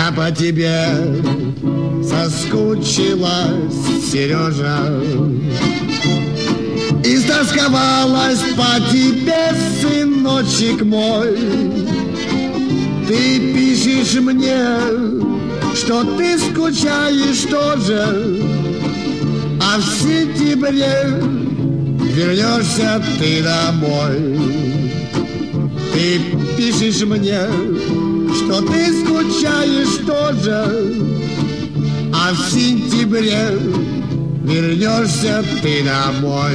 Я по тебе соскучилась, Сережа, истосковалась по тебе, сыночек мой. Ты пишешь мне, что ты скучаешь тоже, а в сентябре вернешься ты домой. Ты пишешь мне, что ты скучаешь тоже, а в сентябре вернешься ты домой.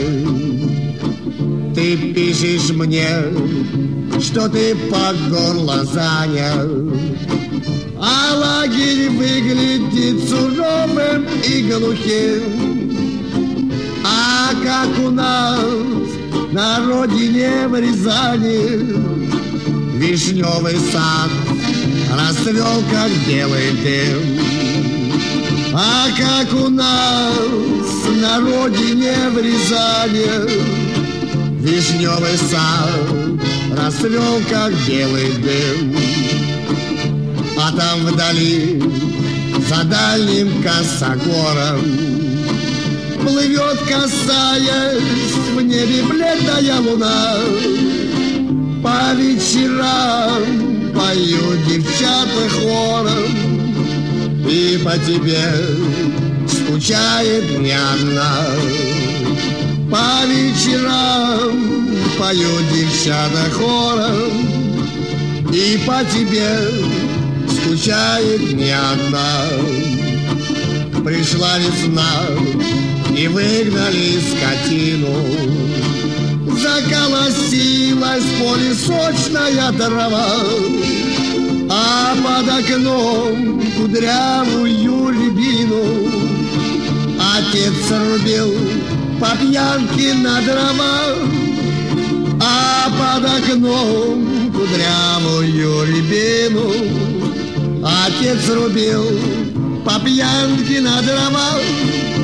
Ты пишешь мне, что ты по горло занят, а лагерь выглядит суровым и глухим. А как у нас на родине в Рязани вишневый сад расцвел, как белый дым. А как у нас на родине в Рязани вишневый сад расцвел, как белый дым. А там вдали, за дальним косогором, плывет, касаясь в небе, бледная луна. По вечерам поют девчата хором, и по тебе скучает не одна. По вечерам поют девчата хором, и по тебе скучает не одна. Пришла весна, и выгнали скотину. Заколосилась в поле сочная трава, а под окном кудрявую рябину отец рубил по пьянке на дрова. А под окном кудрявую рябину отец рубил по пьянке на дрова.